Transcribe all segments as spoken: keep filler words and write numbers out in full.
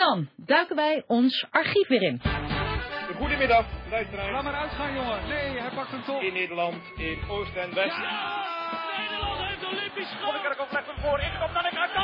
dan duiken wij ons archief weer in. Goedemiddag, luisteraars. Laat maar uitgaan, jongen. Nee, hij pakt hem toch. In Nederland, in Oost en West. Ja! Nederland heeft Olympisch goud. Monnikerk op legt hem voor, ingekomen naar de kant.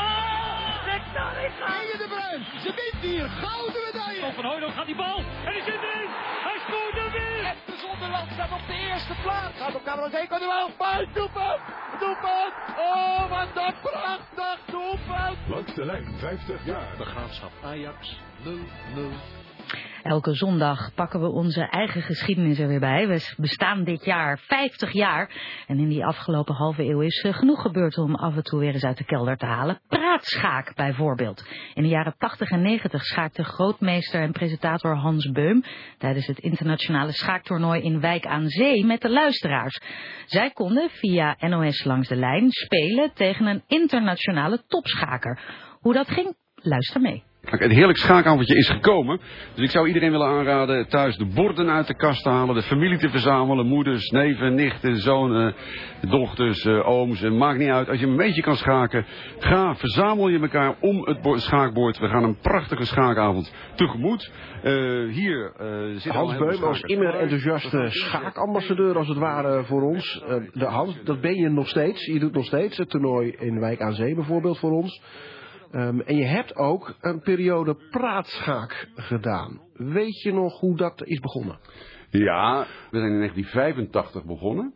Kijk de Bruin. Ze wint hier. Gouden medaille. Tom van Hooydonk gaat die bal. En die zit erin. Hij scoort er weer. Esther Zonderland staat op de eerste plaats. Gaat op camera zeker nu wel. Buit, doelpunt. Doelpunt. Oh, wat een prachtig doelpunt. Langs de lijn, vijftig jaar. De Graafschap Ajax nul nul. Elke zondag pakken we onze eigen geschiedenis er weer bij. We bestaan dit jaar vijftig jaar. En in die afgelopen halve eeuw is uh, genoeg gebeurd om af en toe weer eens uit de kelder te halen. Praatschaak bijvoorbeeld. In de jaren tachtig en negentig schaakte grootmeester en presentator Hans Beum tijdens het internationale schaaktoernooi in Wijk aan Zee met de luisteraars. Zij konden via N O S Langs de Lijn spelen tegen een internationale topschaker. Hoe dat ging? Luister mee. Een heerlijk schaakavondje is gekomen. Dus ik zou iedereen willen aanraden thuis de borden uit de kast te halen. De familie te verzamelen. Moeders, neven, nichten, zonen, dochters, uh, ooms. En maakt niet uit. Als je een beetje kan schaken. Ga, verzamel je elkaar om het schaakbord. We gaan een prachtige schaakavond tegemoet. Uh, hier uh, zit Hans Beum als immer enthousiaste schaakambassadeur als het ware voor ons. Uh, de Hans, dat ben je nog steeds. Je doet nog steeds het toernooi in Wijk aan Zee bijvoorbeeld voor ons. Um, en je hebt ook een periode praatschaak gedaan. Weet je nog hoe dat is begonnen? Ja, we zijn in negentien vijfentachtig begonnen.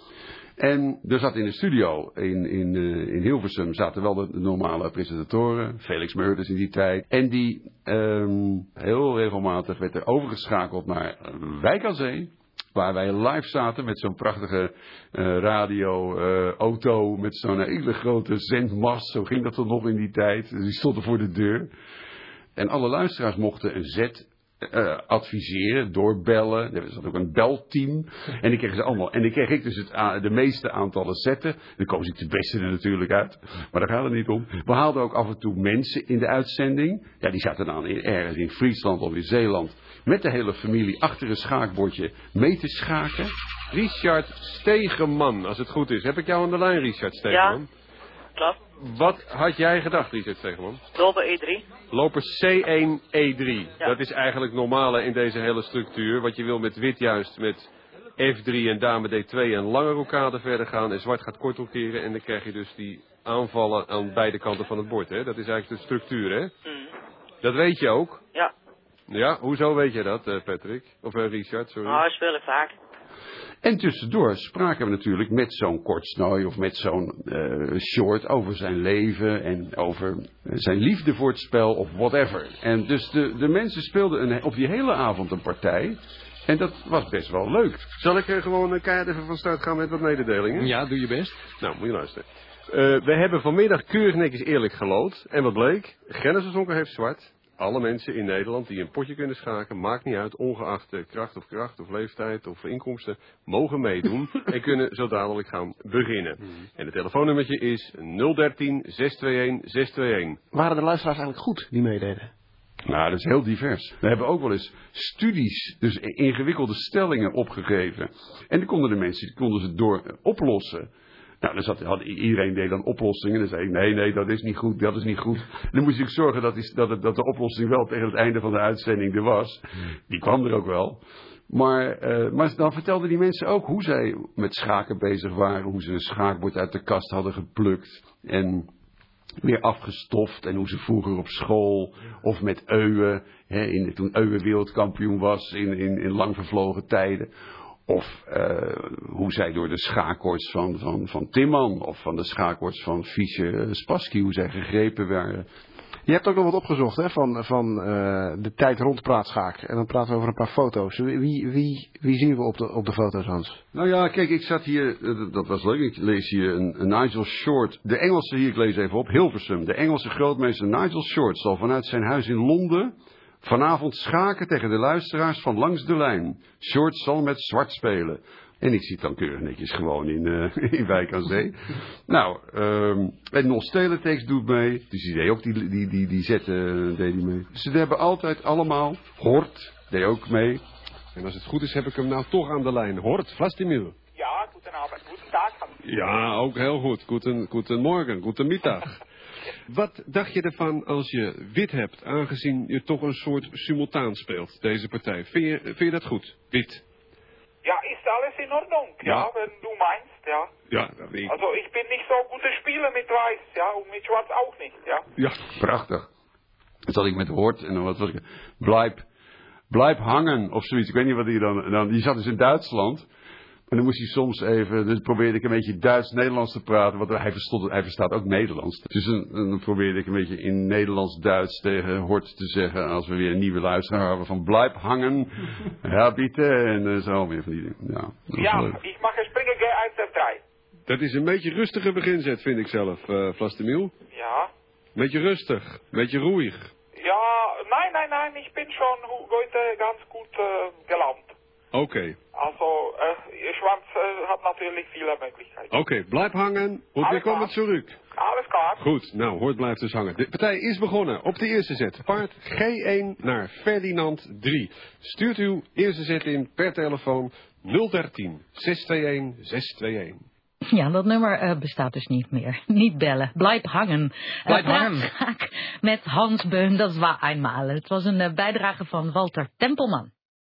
En er zat in de studio in, in, uh, in Hilversum zaten wel de, de normale presentatoren. Felix Meurders in die tijd. En die um, heel regelmatig werd er overgeschakeld naar Wijk aan Zee. Waar wij live zaten met zo'n prachtige uh, radio, uh, auto met zo'n hele grote zendmast. Zo ging dat dan nog in die tijd. Die stonden voor de deur. En alle luisteraars mochten een zet uh, adviseren, doorbellen. Er zat ook een belteam. En die kregen ze allemaal. En die kreeg ik dus het, uh, de meeste aantallen zetten. Dan koos ik de beste er natuurlijk uit. Maar daar gaat het niet om. We haalden ook af en toe mensen in de uitzending. Ja, die zaten dan in, ergens in Friesland of in Zeeland. Met de hele familie achter een schaakbordje mee te schaken. Richard Stegeman, als het goed is. Heb ik jou aan de lijn, Richard Stegeman? Ja, klopt. Wat had jij gedacht, Richard Stegeman? Loper E drie. Loper C één E drie. Ja. Dat is eigenlijk normale in deze hele structuur. Wat je wil met wit juist met F drie en dame D twee en lange rokade verder gaan. En zwart gaat kort rokeren. En dan krijg je dus die aanvallen aan beide kanten van het bord. Hè? Dat is eigenlijk de structuur, hè? Mm. Dat weet je ook? Ja. Ja, hoezo weet je dat, uh, Patrick? Of uh, Richard, sorry. Nou, dat speel ik vaak. En tussendoor spraken we natuurlijk met zo'n kortsnooi of met zo'n uh, short over zijn leven en over zijn liefde voor het spel of whatever. En dus de, de mensen speelden een, op die hele avond een partij. En dat was best wel leuk. Zal ik er gewoon een keihard even van start gaan met wat mededelingen? Ja, doe je best. Nou, moet je luisteren. Uh, we hebben vanmiddag keurig netjes eerlijk geloot. En wat bleek? Gennesersonker heeft zwart. Alle mensen in Nederland die een potje kunnen schaken, maakt niet uit, ongeacht de kracht of kracht of leeftijd of inkomsten, mogen meedoen en kunnen zo dadelijk gaan beginnen. Mm. En het telefoonnummertje is nul dertien zes twee een zes twee een. Waren de luisteraars eigenlijk goed die meededen? Nou, dat is heel divers. We hebben ook wel eens studies, dus ingewikkelde stellingen opgegeven. En dan konden de mensen, die konden ze door oplossen. Nou, dan zat, had iedereen deed dan oplossingen. En dan zei ik, nee, nee, dat is niet goed, dat is niet goed. En dan moest ik zorgen dat, die, dat, het, dat de oplossing wel tegen het einde van de uitzending er was. Die kwam er ook wel. Maar, uh, maar dan vertelden die mensen ook hoe zij met schaken bezig waren. Hoe ze een schaakbord uit de kast hadden geplukt. En weer afgestoft. En hoe ze vroeger op school of met Euwe, hè, in, toen Euwe wereldkampioen was in, in, in lang vervlogen tijden. Of uh, hoe zij door de schaakkorts van, van, van Timman of van de schaakkorts van Fischer Spassky, hoe zij gegrepen waren. Je hebt ook nog wat opgezocht hè, van, van uh, de tijd rond praatschaak. En dan praten we over een paar foto's. Wie, wie, wie zien we op de, op de foto's, Hans? Nou ja, kijk, ik zat hier, dat was leuk, ik lees hier een, een Nigel Short. De Engelse, hier, ik lees even op, Hilversum. De Engelse grootmeester Nigel Short zal vanuit zijn huis in Londen vanavond schaken tegen de luisteraars van Langs de Lijn. Short zal met zwart spelen. En ik zit dan keurig netjes gewoon in, uh, in Wijk aan Zee. Nou, um, en Nos Teletext doet mee. Dus die deed ook die, die, die, die zetten uh, deed die mee. Ze hebben altijd allemaal. Hort deed ook mee. En als het goed is heb ik hem nou toch aan de lijn. Hort, Vlastimil. Ja, goedenavond, goedendag. Ja, ook heel goed. Goeden, goedemorgen, goedemiddag. Wat dacht je ervan als je wit hebt, aangezien je toch een soort simultaan speelt, deze partij? Vind je, vind je dat goed, wit? Ja, ist alles in Ordnung, ja, Ja. wenn du meinst, ja. Ja, dat weet ik. Also ich bin nicht so guter Spieler mit Weiß, ja, und mit Schwarz auch nicht, ja. Ja. Prachtig. Dat zat ik met Hort en dan wat was ik. Blijf, blijf hangen of zoiets. Ik weet niet wat hij dan, dan. Die zat dus in Duitsland. En dan moest hij soms even. Dus probeerde ik een beetje Duits-Nederlands te praten. Want hij, verstond, hij verstaat ook Nederlands. Dus dan, dan probeerde ik een beetje in Nederlands-Duits tegen Hort te zeggen. Als we weer een nieuwe luisteraar hebben. Van blijf hangen. Ja, bieten. En uh, zo meer van die dingen. Ja, dat was Ja, leuk. ich mache Springer G eins F drei. Dat is een beetje rustiger beginzet, vind ik zelf, uh, Vlastimil. Ja. Beetje rustig, beetje roeig. Ja, nein, nein, nein, ich bin schon hu- heute ganz gut äh, gelaunt. Oké, okay. Also, äh, Schwarz äh, hat natürlich viele Möglichkeiten. oké, okay. Blijf hangen. Und wir Alles kommen klar. zurück. Alles klar. Goed, nou, Hort blijft dus hangen. De partij is begonnen op de eerste zet. Paard G één naar Ferdinand drie. Stuurt uw eerste zet in per telefoon nul dertien zes twee een zes twee een. Ja, dat nummer uh, bestaat dus niet meer. Niet bellen. Blijf hangen. Blijf Uh, hangen. Praatschaak met Hans Beun, dat was eenmaal. Het was een uh, bijdrage van Walter Tempelman.